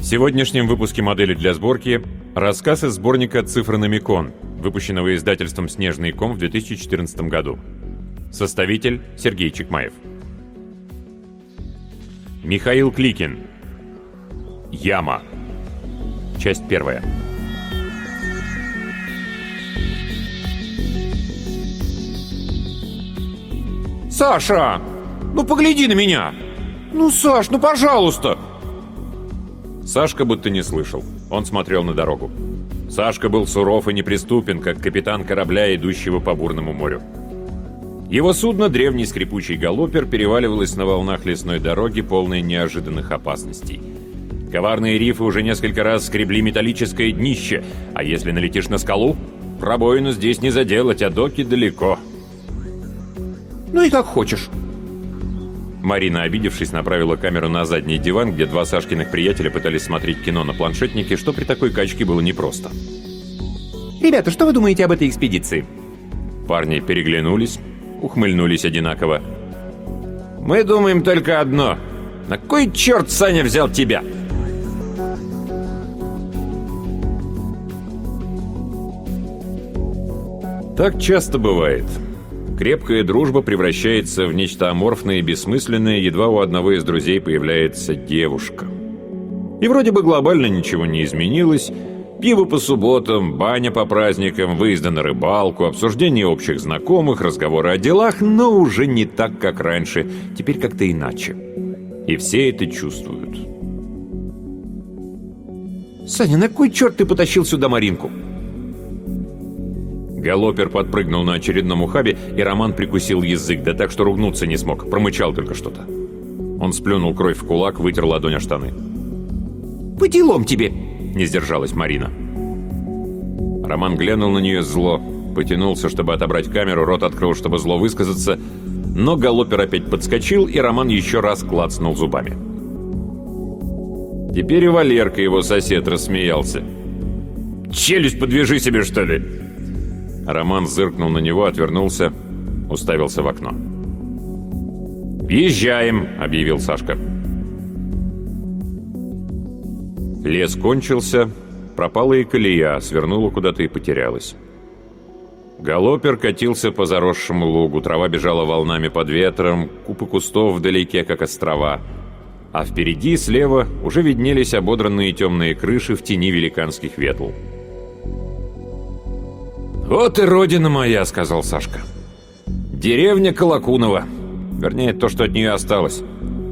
сегодняшнем выпуске «Модели для сборки» рассказ из сборника «Цифрономикон», выпущенного издательством «Снежный ком» в 2014 году. Составитель Сергей Чекмаев. Михаил Кликин. Яма. Часть первая. Саша! Ну погляди на меня! Ну, Саш, ну пожалуйста! Сашка будто не слышал. Он смотрел на дорогу. Сашка был суров и неприступен, как капитан корабля, идущего по бурному морю. Его судно, древний скрипучий галопер, переваливалось на волнах лесной дороги, полной неожиданных опасностей. Коварные рифы уже несколько раз скребли металлическое днище, а если налетишь на скалу, пробоину здесь не заделать, а доки далеко. Ну и как хочешь. Марина, обидевшись, направила камеру на задний диван, где два Сашкиных приятеля пытались смотреть кино на планшетнике, что при такой качке было непросто. Ребята, что вы думаете об этой экспедиции? Парни переглянулись, ухмыльнулись одинаково. Мы думаем только одно. На кой черт Саня взял тебя? Так часто бывает. Крепкая дружба превращается в нечто аморфное и бессмысленное, едва у одного из друзей появляется девушка. И вроде бы глобально ничего не изменилось. Пиво по субботам, баня по праздникам, выезды на рыбалку, обсуждение общих знакомых, разговоры о делах, но уже не так, как раньше. Теперь как-то иначе. И все это чувствуют. Саня, на кой черт ты потащил сюда Маринку? Галопер подпрыгнул на очередном ухабе, и Роман прикусил язык, да так, что ругнуться не смог, промычал только что-то. Он сплюнул кровь в кулак, вытер ладонь о штаны. «По делам тебе!» — не сдержалась Марина. Роман глянул на нее зло, потянулся, чтобы отобрать камеру, рот открыл, чтобы зло высказаться, но Галопер опять подскочил, и Роман еще раз клацнул зубами. Теперь и Валерка, его сосед, рассмеялся. «Челюсть подвяжи себе, что ли!» Роман зыркнул на него, отвернулся, уставился в окно. «Въезжаем!» — объявил Сашка. Лес кончился, пропала и колея, свернула куда-то и потерялась. Галопер катился по заросшему лугу, трава бежала волнами под ветром, купы кустов вдалеке, как острова. А впереди, слева, уже виднелись ободранные темные крыши в тени великанских ветл. «Вот и родина моя», — сказал Сашка. «Деревня Колокунова. Вернее, то, что от нее осталось».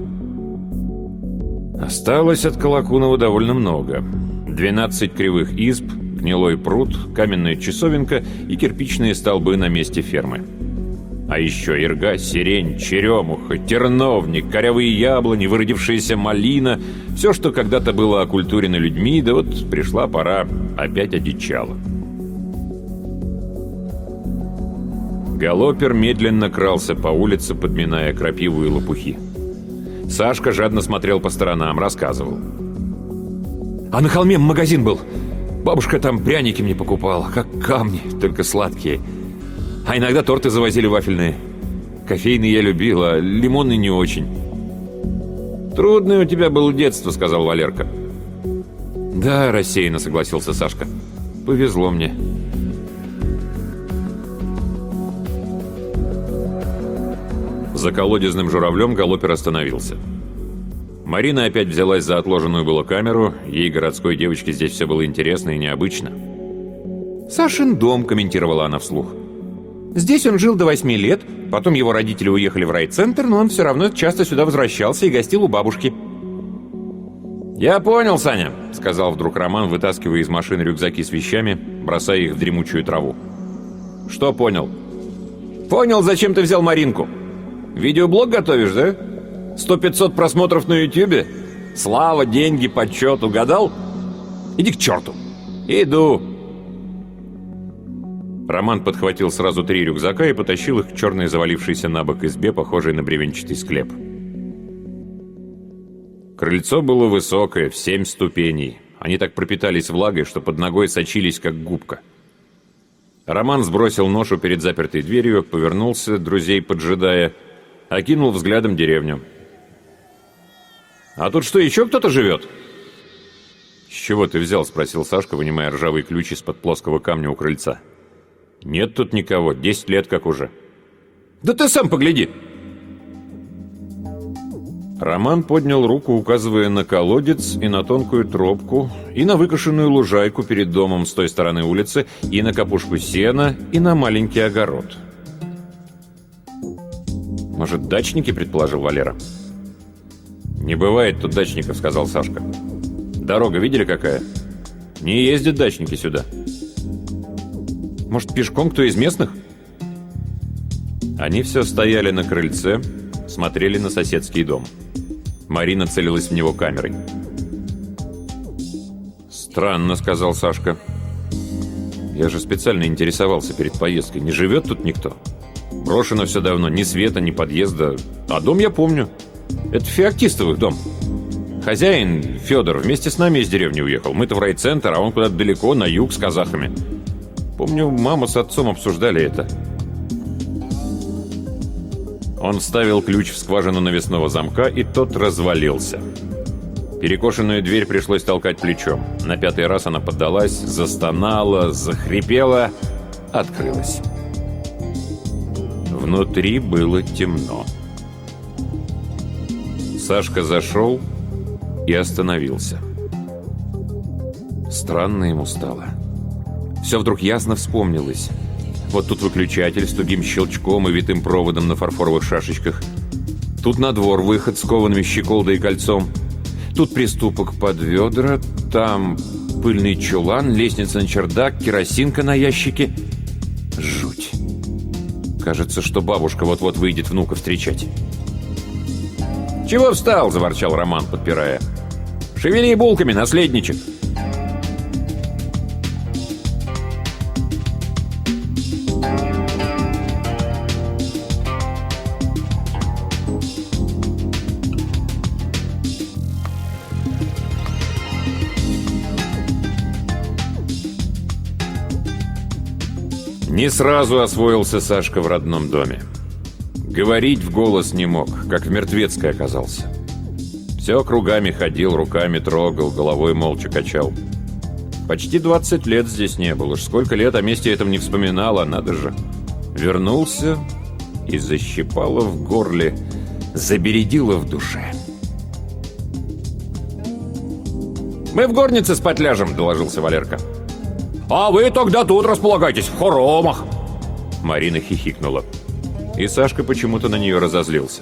Осталось от Колокунова довольно много. 12 кривых изб, гнилой пруд, каменная часовенка и кирпичные столбы на месте фермы. А еще ирга, сирень, черемуха, терновник, корявые яблони, выродившаяся малина. Все, что когда-то было окультурено людьми, да вот пришла пора, опять одичало. Галопер медленно крался по улице, подминая крапиву и лопухи. Сашка жадно смотрел по сторонам, рассказывал. «А на холме магазин был. Бабушка там пряники мне покупала, как камни, только сладкие. А иногда торты завозили вафельные. Кофейный я любил, а лимонный не очень». «Трудное у тебя было детство», — сказал Валерка. «Да», — рассеянно согласился Сашка. «Повезло мне». За колодезным журавлем Галопер остановился. Марина опять взялась за отложенную было камеру. Ей, городской девочке, здесь все было интересно и необычно. «Сашин дом», — комментировала она вслух. «Здесь он жил до 8 лет, потом его родители уехали в райцентр, но он все равно часто сюда возвращался и гостил у бабушки». «Я понял, Саня», — сказал вдруг Роман, вытаскивая из машины рюкзаки с вещами, бросая их в дремучую траву. «Что понял?» «Понял, зачем ты взял Маринку. Видеоблог готовишь, да? 100-500 просмотров на Ютьюбе? Слава, деньги, почет, угадал? Иди к черту!» «Иду!» Роман подхватил сразу 3 рюкзака и потащил их к черной завалившейся на бок избе, похожей на бревенчатый склеп. Крыльцо было высокое, в 7 ступеней. Они так пропитались влагой, что под ногой сочились, как губка. Роман сбросил ношу перед запертой дверью, повернулся, друзей поджидая, окинул взглядом деревню. «А тут что, еще кто-то живет?» «С чего ты взял?» — спросил Сашка, вынимая ржавый ключ из-под плоского камня у крыльца. «Нет тут никого, 10 лет как уже». «Да ты сам погляди!» Роман поднял руку, указывая на колодец и на тонкую тропку, и на выкошенную лужайку перед домом с той стороны улицы, и на капушку сена, и на маленький огород. «Может, дачники?» — предположил Валера. «Не бывает тут дачников», — сказал Сашка. «Дорога видели какая? Не ездят дачники сюда». «Может, пешком кто из местных?» Они все стояли на крыльце, смотрели на соседский дом. Марина целилась в него камерой. «Странно», — сказал Сашка. «Я же специально интересовался перед поездкой. Не живет тут никто? Брошено все давно, ни света, ни подъезда. А дом я помню. Это Феоктистовых дом. Хозяин, Федор, вместе с нами из деревни уехал. Мы-то в райцентр, а он куда-то далеко, на юг, с казахами. Помню, мама с отцом обсуждали это». Он вставил ключ в скважину навесного замка, и тот развалился. Перекошенную дверь пришлось толкать плечом. На 5-й раз она поддалась, застонала, захрипела, открылась. Внутри было темно. Сашка зашел и остановился. Странно ему стало. Все вдруг ясно вспомнилось. Вот тут выключатель с тугим щелчком и витым проводом на фарфоровых шашечках. Тут на двор выход с коваными щеколдой и кольцом. Тут приступок под ведра, там пыльный чулан, лестница на чердак, керосинка на ящике. Жуть. Кажется, что бабушка вот-вот выйдет внука встречать. «Чего встал?» — заворчал Роман, подпирая. «Шевели булками, наследничек!» Не сразу освоился Сашка в родном доме. Говорить в голос не мог, как в мертвецкой оказался. Все кругами ходил, руками трогал, головой молча качал. Почти 20 лет здесь не был, уж сколько лет о месте этом не вспоминал, а надо же. Вернулся и защипало в горле, забередило в душе. «Мы в горнице спать ляжем», — доложился Валерка. «А вы тогда тут располагайтесь, в хоромах!» Марина хихикнула. И Сашка почему-то на нее разозлился.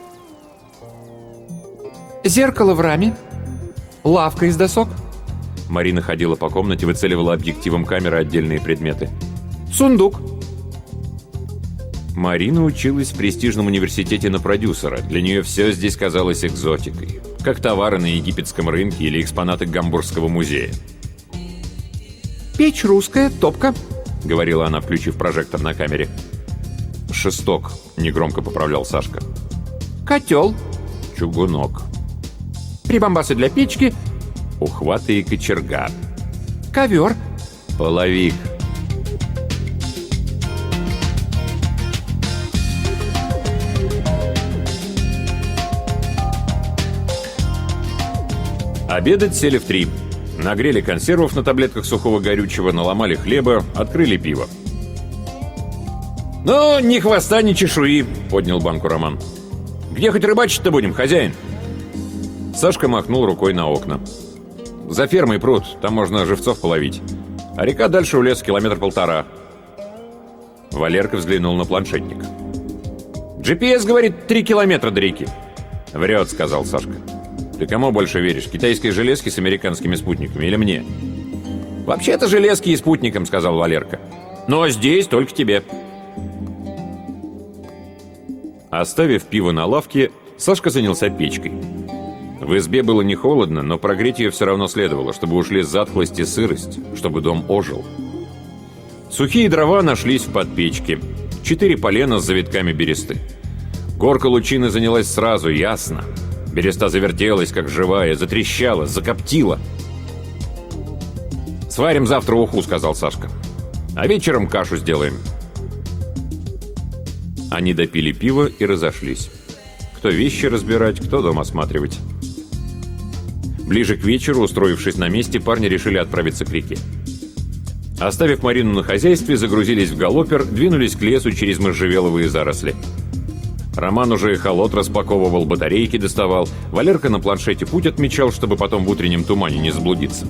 «Зеркало в раме, лавка из досок». Марина ходила по комнате, выцеливала объективом камеры отдельные предметы. «Сундук». Марина училась в престижном университете на продюсера. Для нее все здесь казалось экзотикой. Как товары на египетском рынке или экспонаты Гамбургского музея. «Печь русская, топка», — говорила она, включив прожектор на камере. «Шесток», — негромко поправлял Сашка. «Котел». «Чугунок». «Прибамбасы для печки». «Ухваты и кочерга». «Ковер». «Половик». Обедать сели в 3. Нагрели консервов на таблетках сухого горючего, наломали хлеба, открыли пиво. «Ну, ни хвоста, ни чешуи», — поднял банку Роман. «Где хоть рыбачить-то будем, хозяин?» Сашка махнул рукой на окна. «За фермой пруд, там можно живцов половить. А река дальше у леса 1,5 километра». Валерка взглянул на планшетник. «GPS говорит 3 километра до реки». «Врет», — сказал Сашка. «Ты кому больше веришь, китайской железке с американскими спутниками или мне?» «Вообще-то железки и спутникам», — сказал Валерка. «Но здесь только тебе». Оставив пиво на лавке, Сашка занялся печкой. В избе было не холодно, но прогреть ее все равно следовало, чтобы ушли затхлость и сырость, чтобы дом ожил. Сухие дрова нашлись в подпечке. 4 полена с завитками бересты. Горка лучины занялась сразу, ясно. Береста завертелась, как живая, затрещала, закоптила. «Сварим завтра уху», — сказал Сашка. «А вечером кашу сделаем». Они допили пиво и разошлись. Кто вещи разбирать, кто дом осматривать. Ближе к вечеру, устроившись на месте, парни решили отправиться к реке. Оставив Марину на хозяйстве, загрузились в галопер, двинулись к лесу через можжевеловые заросли. Роман уже эхолот распаковывал, батарейки доставал. Валерка на планшете путь отмечал, чтобы потом в утреннем тумане не заблудиться.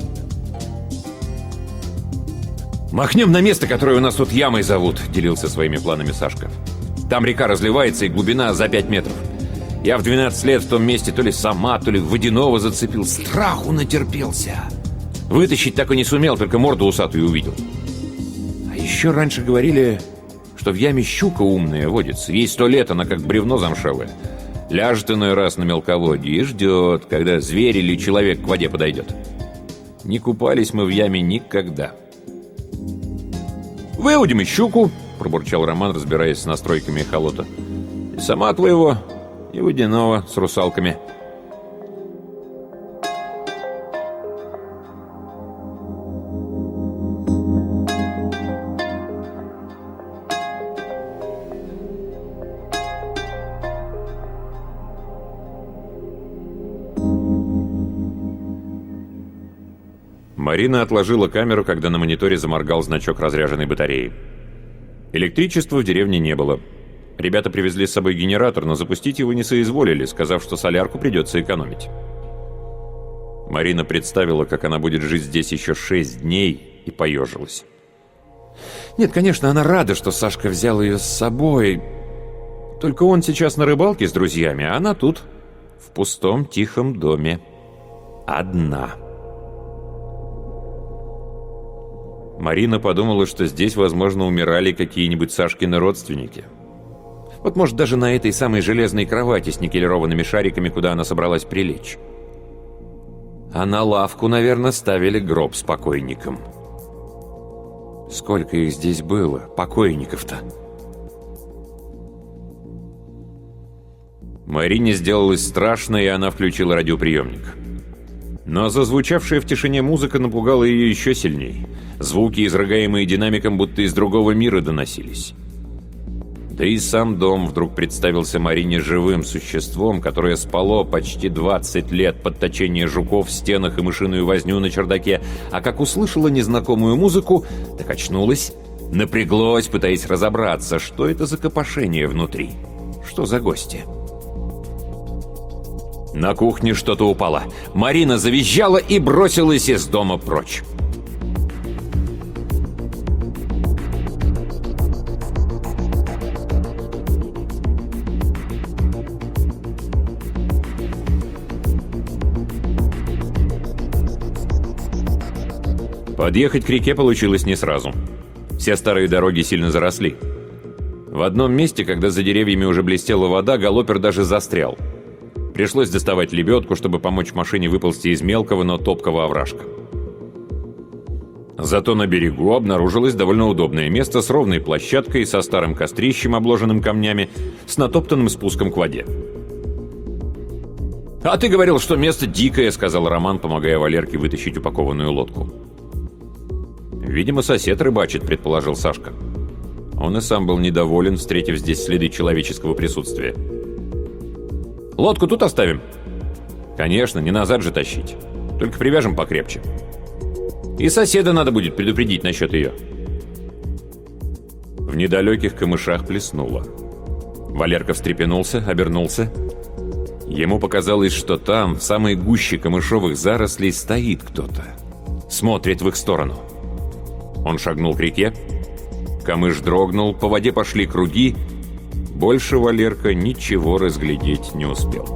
«Махнем на место, которое у нас тут ямой зовут», — делился своими планами Сашка. «Там река разливается, и глубина за 5 метров. Я в 12 лет в том месте то ли сама, то ли водяного зацепил. Страху натерпелся. Вытащить так и не сумел, только морду усатую увидел. А еще раньше говорили, что в яме щука умная водится. Ей 100 лет, она как бревно замшелое. Ляжет иной раз на мелководье и ждет, когда зверь или человек к воде подойдет. Не купались мы в яме никогда». «Выудим и щуку», — пробурчал Роман, разбираясь с настройками эхолота. «И сама твоего, и водяного с русалками». Марина отложила камеру, когда на мониторе заморгал значок разряженной батареи. Электричества в деревне не было. Ребята привезли с собой генератор, но запустить его не соизволили, сказав, что солярку придется экономить. Марина представила, как она будет жить здесь еще 6 дней, и поежилась. Нет, конечно, она рада, что Сашка взял ее с собой. Только он сейчас на рыбалке с друзьями, а она тут, в пустом тихом доме. Одна. Марина подумала, что здесь, возможно, умирали какие-нибудь Сашкины родственники. Вот, может, даже на этой самой железной кровати с никелированными шариками, куда она собралась прилечь. А на лавку, наверное, ставили гроб с покойником. Сколько их здесь было, покойников-то? Марине сделалось страшно, и она включила радиоприемник. Но зазвучавшая в тишине музыка напугала ее еще сильней. Звуки, изрыгаемые динамиком, будто из другого мира доносились. Да и сам дом вдруг представился Марине живым существом, которое спало почти 20 лет под точение жуков в стенах и мышиную возню на чердаке, а как услышала незнакомую музыку, так очнулась, напряглась, пытаясь разобраться, что это за копошение внутри, что за гости. На кухне что-то упало. Марина завизжала и бросилась из дома прочь. Подъехать к реке получилось не сразу. Все старые дороги сильно заросли. В одном месте, когда за деревьями уже блестела вода, галопер даже застрял. Пришлось доставать лебедку, чтобы помочь машине выползти из мелкого, но топкого овражка. Зато на берегу обнаружилось довольно удобное место с ровной площадкой, со старым кострищем, обложенным камнями, с натоптанным спуском к воде. «А ты говорил, что место дикое», — сказал Роман, помогая Валерке вытащить упакованную лодку. «Видимо, сосед рыбачит», — предположил Сашка. Он и сам был недоволен, встретив здесь следы человеческого присутствия. «Лодку тут оставим?» «Конечно, не назад же тащить. Только привяжем покрепче. И соседа надо будет предупредить насчет ее». В недалеких камышах плеснуло. Валерка встрепенулся, обернулся. Ему показалось, что там, в самой гуще камышовых зарослей, стоит кто-то. Смотрит в их сторону. Он шагнул к реке. Камыш дрогнул, по воде пошли круги. Больше Валерка ничего разглядеть не успел.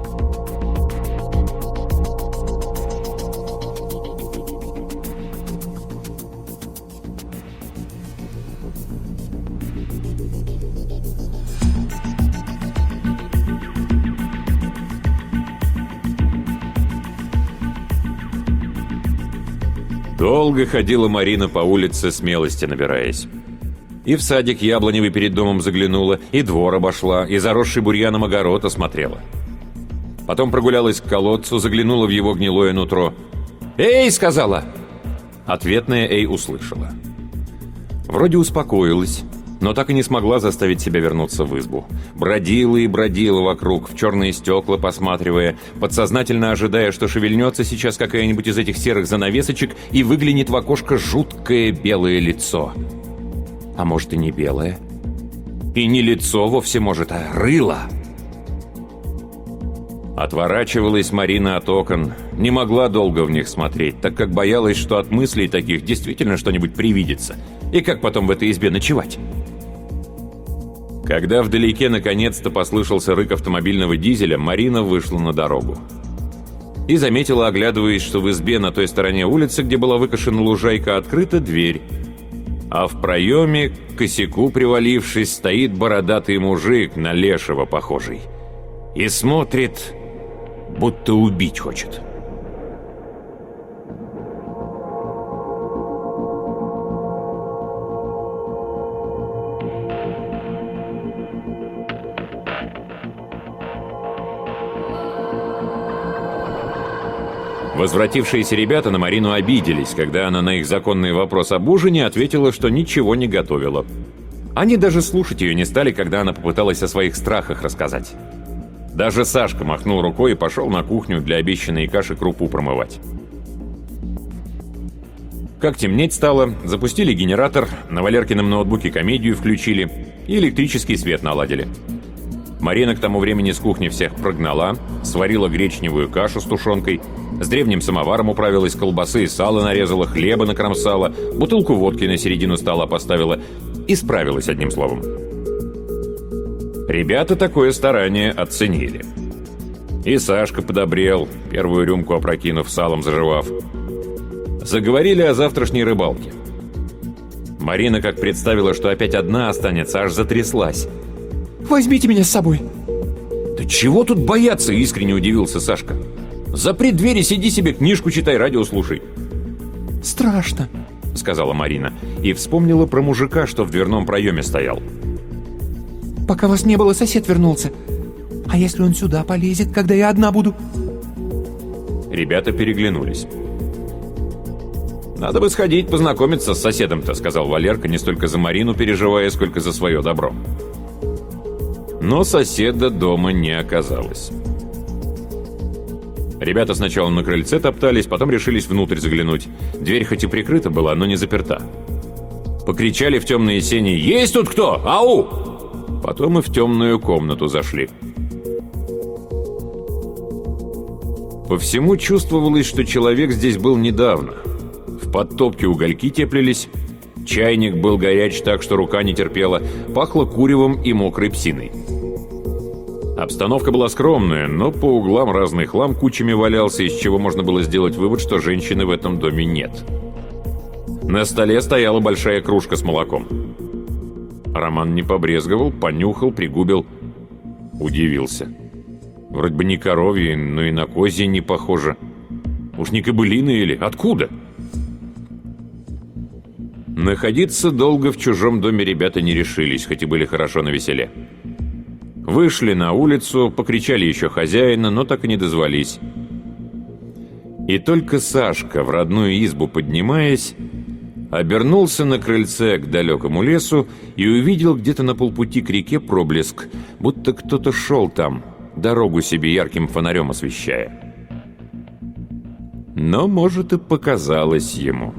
Долго ходила Марина по улице, смелости набираясь. И в садик яблоневый перед домом заглянула, и двор обошла, и заросший бурьяном огород осмотрела. Потом прогулялась к колодцу, заглянула в его гнилое нутро. «Эй!» — сказала. Ответное «эй» услышала. Вроде успокоилась, но так и не смогла заставить себя вернуться в избу. Бродила и бродила вокруг, в черные стекла посматривая, подсознательно ожидая, что шевельнется сейчас какая-нибудь из этих серых занавесочек и выглянет в окошко жуткое белое лицо. А может, и не белое? И не лицо вовсе, может, а рыло? Отворачивалась Марина от окон, не могла долго в них смотреть, так как боялась, что от мыслей таких действительно что-нибудь привидится. И как потом в этой избе ночевать? Когда вдалеке наконец-то послышался рык автомобильного дизеля, Марина вышла на дорогу. И заметила, оглядываясь, что в избе на той стороне улицы, где была выкошена лужайка, открыта дверь. А в проеме, к косяку привалившись, стоит бородатый мужик, на лешего похожий. И смотрит, будто убить хочет. Возвратившиеся ребята на Марину обиделись, когда она на их законный вопрос об ужине ответила, что ничего не готовила. Они даже слушать ее не стали, когда она попыталась о своих страхах рассказать. Даже Сашка махнул рукой и пошел на кухню для обещанной каши крупу промывать. Как темнеть стало, запустили генератор, на Валеркином ноутбуке комедию включили и электрический свет наладили. Марина к тому времени с кухни всех прогнала, сварила гречневую кашу с тушенкой, с древним самоваром управилась, колбасы и сало нарезала, хлеба накромсала, бутылку водки на середину стола поставила и справилась одним словом. Ребята такое старание оценили. И Сашка подобрел, первую рюмку опрокинув, салом заживав. Заговорили о завтрашней рыбалке. Марина, как представила, что опять одна останется, аж затряслась. «Возьмите меня с собой!» «Да чего тут бояться?» — искренне удивился Сашка. «Запри дверь и сиди себе, книжку читай, радио слушай». «Страшно», — сказала Марина, и вспомнила про мужика, что в дверном проеме стоял. «Пока вас не было, сосед вернулся. А если он сюда полезет, когда я одна буду?» Ребята переглянулись. «Надо бы сходить познакомиться с соседом-то», — сказал Валерка, не столько за Марину переживая, сколько за свое добро. Но соседа дома не оказалось. Ребята сначала на крыльце топтались, потом решились внутрь заглянуть. Дверь хоть и прикрыта была, но не заперта. Покричали в темные сени: «Есть тут кто? Ау!» Потом и в темную комнату зашли. По всему чувствовалось, что человек здесь был недавно. В подтопке угольки теплились, чайник был горяч так, что рука не терпела, пахло куревом и мокрой псиной. Обстановка была скромная, но по углам разный хлам кучами валялся, из чего можно было сделать вывод, что женщины в этом доме нет. На столе стояла большая кружка с молоком. Роман не побрезговал, понюхал, пригубил. Удивился. Вроде бы не коровье, но и на козье не похоже. Уж не кобылины или? Откуда? Находиться долго в чужом доме ребята не решились, хоть и были хорошо навеселе. Вышли на улицу, покричали еще хозяина, но так и не дозвались. И только Сашка, в родную избу поднимаясь, обернулся на крыльце к далекому лесу и увидел где-то на полпути к реке проблеск, будто кто-то шел там, дорогу себе ярким фонарем освещая. Но, может, и показалось ему.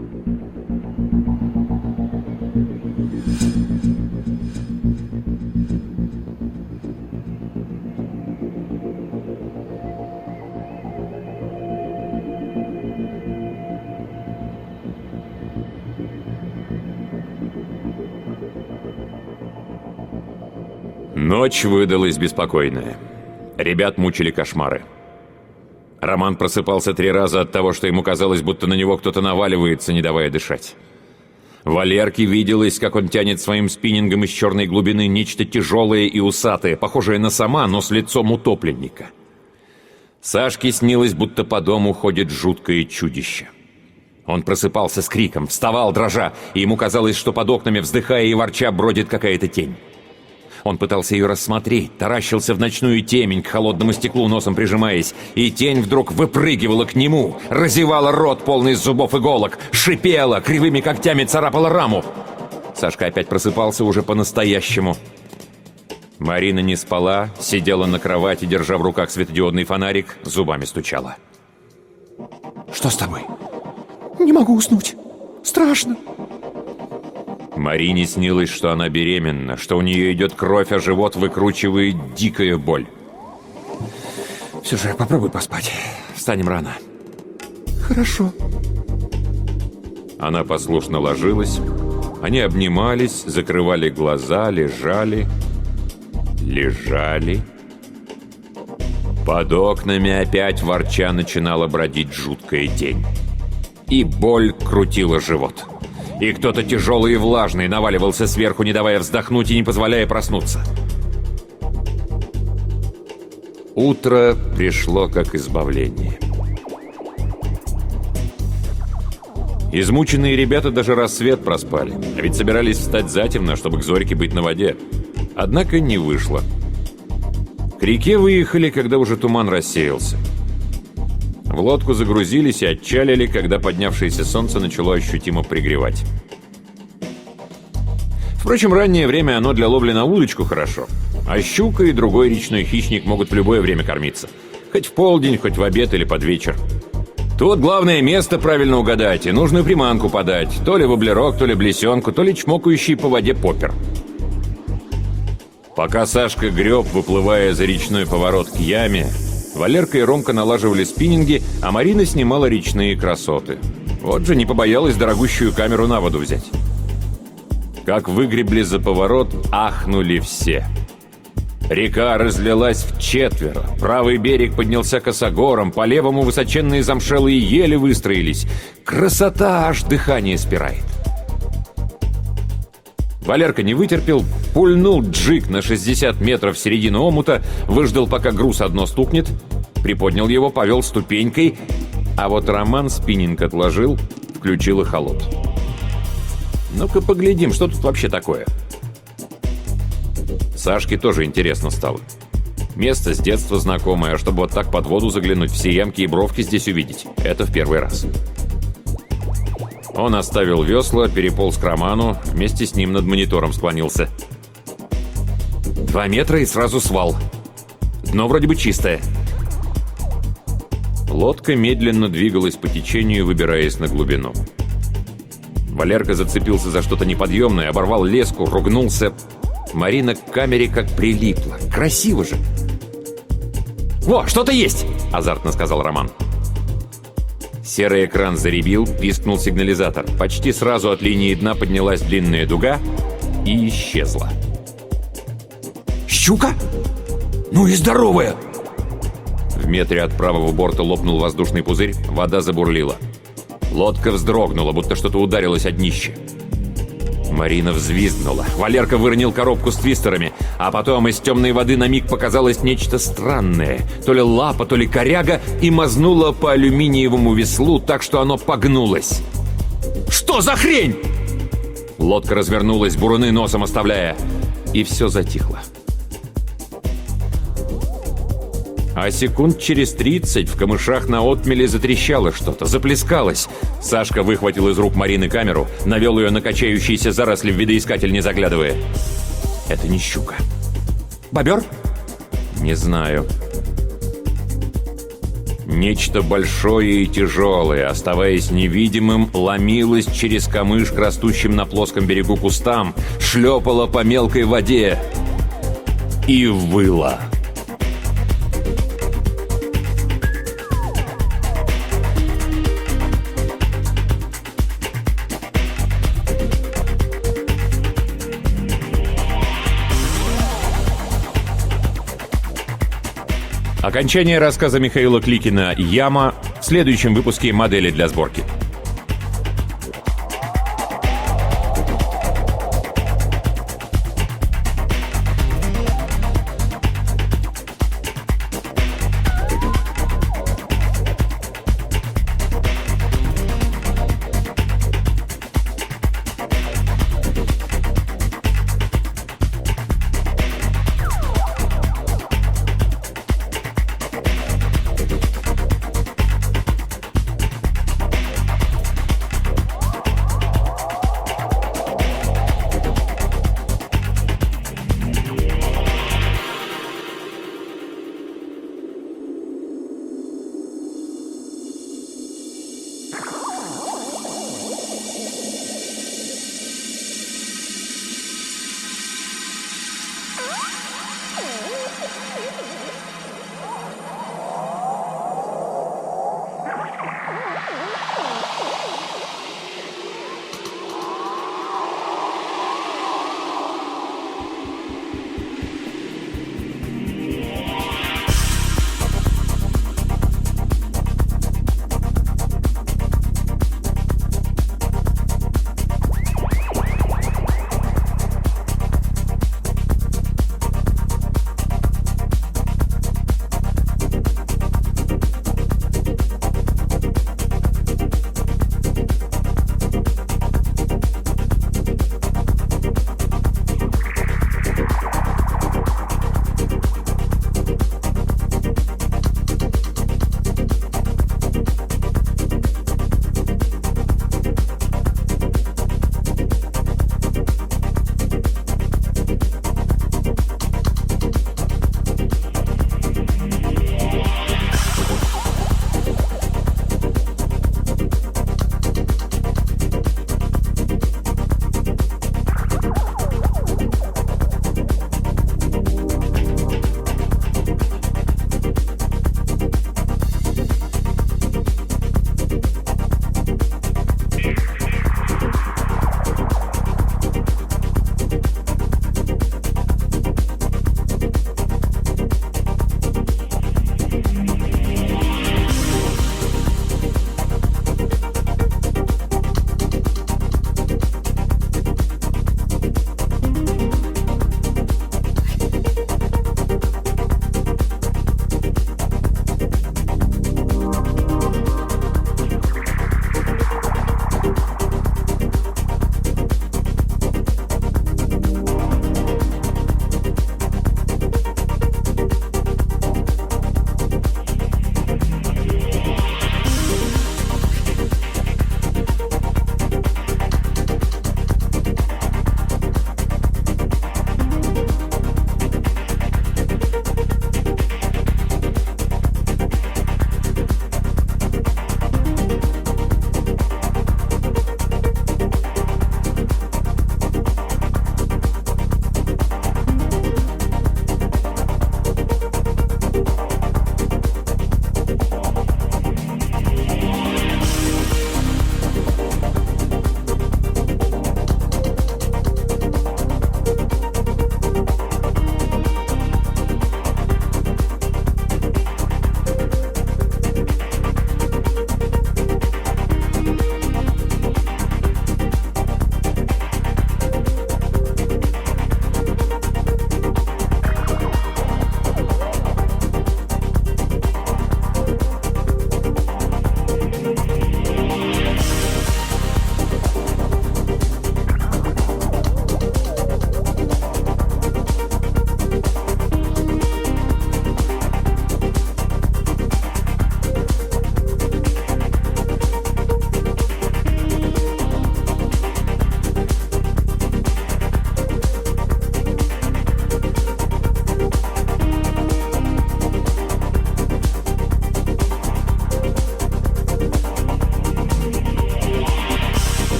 Ночь выдалась беспокойная. Ребят мучили кошмары. Роман просыпался 3 раза от того, что ему казалось, будто на него кто-то наваливается, не давая дышать. Валерке виделось, как он тянет своим спиннингом из черной глубины нечто тяжелое и усатое, похожее на сома, но с лицом утопленника. Сашке снилось, будто по дому ходит жуткое чудище. Он просыпался с криком, вставал дрожа, и ему казалось, что под окнами, вздыхая и ворча, бродит какая-то тень. Он пытался ее рассмотреть, таращился в ночную темень, к холодному стеклу носом прижимаясь, и тень вдруг выпрыгивала к нему, разевала рот, полный зубов иголок, шипела, кривыми когтями царапала раму. Сашка опять просыпался уже по-настоящему. Марина не спала, сидела на кровати, держа в руках светодиодный фонарик, зубами стучала. Что с тобой? Не могу уснуть. Страшно. Марине снилось, что она беременна, что у нее идет кровь, а живот выкручивает дикая боль. Все же попробуй поспать. Встанем рано. Хорошо. Она послушно ложилась. Они обнимались, закрывали глаза, лежали. Под окнами опять ворча начинала бродить жуткая тень. И боль крутила живот. И кто-то тяжелый и влажный наваливался сверху, не давая вздохнуть и не позволяя проснуться. Утро пришло как избавление. Измученные ребята даже рассвет проспали, а ведь собирались встать затемно, чтобы к зорьке быть на воде. Однако не вышло. К реке выехали, когда уже туман рассеялся. В лодку загрузились и отчалили, когда поднявшееся солнце начало ощутимо пригревать. Впрочем, раннее время оно для ловли на удочку хорошо. А щука и другой речной хищник могут в любое время кормиться. Хоть в полдень, хоть в обед или под вечер. Тут главное место правильно угадать и нужную приманку подать. То ли воблерок, то ли блесенку, то ли чмокающий по воде поппер. Пока Сашка греб, выплывая за речной поворот к яме, Валерка и Ромка налаживали спиннинги, а Марина снимала речные красоты. Вот же не побоялась дорогущую камеру на воду взять. Как выгребли за поворот, ахнули все. Река разлилась вчетверо, правый берег поднялся косогором, по левому высоченные замшелые ели выстроились. Красота, аж дыхание спирает. Валерка не вытерпел, пульнул джиг на 60 метров в середину омута, выждал, пока груз одно стукнет, приподнял его, повел ступенькой, а вот Роман спиннинг отложил, включил эхолот. Ну-ка поглядим, что тут вообще такое. Сашке тоже интересно стало. Место с детства знакомое, а чтобы вот так под воду заглянуть, все ямки и бровки здесь увидеть, это в первый раз. Он оставил весла, переполз к Роману, вместе с ним над монитором склонился. 2 метра и сразу свал. Дно вроде бы чистое. Лодка медленно двигалась по течению, выбираясь на глубину. Валерка зацепился за что-то неподъемное, оборвал леску, ругнулся. Марина к камере как прилипла. Красиво же! «Во, что-то есть!» — азартно сказал Роман. Серый экран заребил, пискнул сигнализатор. Почти сразу от линии дна поднялась длинная дуга и исчезла. «Щука? Ну и здоровая!» В метре от правого борта лопнул воздушный пузырь, вода забурлила. Лодка вздрогнула, будто что-то ударилось о днище. Марина взвизгнула. Валерка выронил коробку с твистерами, а потом из темной воды на миг показалось нечто странное. То ли лапа, то ли коряга, и мазнула по алюминиевому веслу так, что оно погнулось. «Что за хрень?» Лодка развернулась, буруны носом оставляя, и все затихло. А секунд через 30 в камышах на отмеле затрещало что-то, заплескалось. Сашка выхватил из рук Марины камеру, навел ее на качающиеся заросли в видоискатель, не заглядывая. Это не щука. Бобер? Не знаю. Нечто большое и тяжелое, оставаясь невидимым, ломилось через камыш к растущим на плоском берегу кустам, шлепало по мелкой воде и выло. Окончание рассказа Михаила Кликина «Яма» в следующем выпуске «Модели для сборки».